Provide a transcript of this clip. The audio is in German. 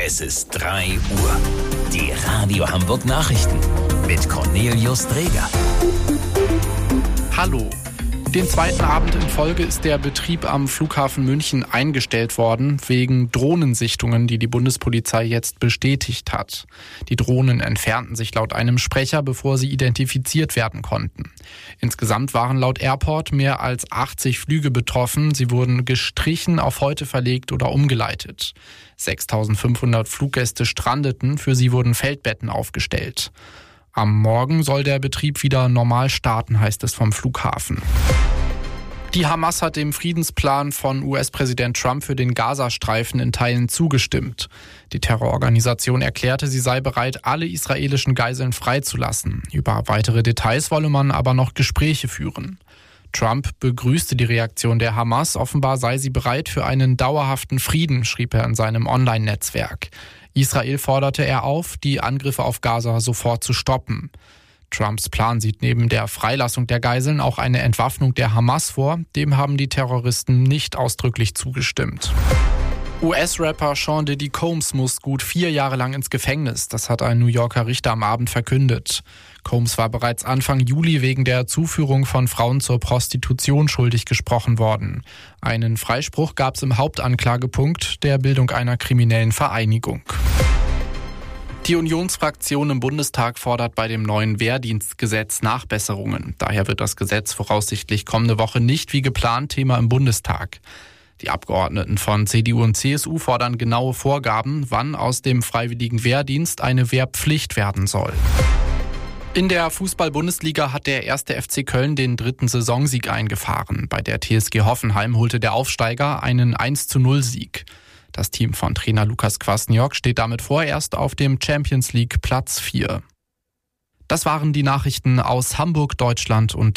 Es ist 3 Uhr. Die Radio Hamburg Nachrichten mit Cornelius Dreger. Hallo. Den zweiten Abend in Folge ist der Betrieb am Flughafen München eingestellt worden, wegen Drohnensichtungen, die die Bundespolizei jetzt bestätigt hat. Die Drohnen entfernten sich laut einem Sprecher, bevor sie identifiziert werden konnten. Insgesamt waren laut Airport mehr als 80 Flüge betroffen. Sie wurden gestrichen, auf heute verlegt oder umgeleitet. 6.500 Fluggäste strandeten, für sie wurden Feldbetten aufgestellt. Am Morgen soll der Betrieb wieder normal starten, heißt es vom Flughafen. Die Hamas hat dem Friedensplan von US-Präsident Trump für den Gazastreifen in Teilen zugestimmt. Die Terrororganisation erklärte, sie sei bereit, alle israelischen Geiseln freizulassen. Über weitere Details wolle man aber noch Gespräche führen. Trump begrüßte die Reaktion der Hamas. Offenbar sei sie bereit für einen dauerhaften Frieden, schrieb er in seinem Online-Netzwerk. Israel forderte er auf, die Angriffe auf Gaza sofort zu stoppen. Trumps Plan sieht neben der Freilassung der Geiseln auch eine Entwaffnung der Hamas vor. Dem haben die Terroristen nicht ausdrücklich zugestimmt. US-Rapper Sean Diddy Combs muss gut 4 Jahre lang ins Gefängnis. Das hat ein New Yorker Richter am Abend verkündet. Combs war bereits Anfang Juli wegen der Zuführung von Frauen zur Prostitution schuldig gesprochen worden. Einen Freispruch gab es im Hauptanklagepunkt der Bildung einer kriminellen Vereinigung. Die Unionsfraktion im Bundestag fordert bei dem neuen Wehrdienstgesetz Nachbesserungen. Daher wird das Gesetz voraussichtlich kommende Woche nicht wie geplant Thema im Bundestag. Die Abgeordneten von CDU und CSU fordern genaue Vorgaben, wann aus dem freiwilligen Wehrdienst eine Wehrpflicht werden soll. In der Fußball-Bundesliga hat der 1. FC Köln den 3. Saisonsieg eingefahren. Bei der TSG Hoffenheim holte der Aufsteiger einen 1:0-Sieg. Das Team von Trainer Lukas Kwasniok steht damit vorerst auf dem Champions League Platz 4. Das waren die Nachrichten aus Hamburg, Deutschland und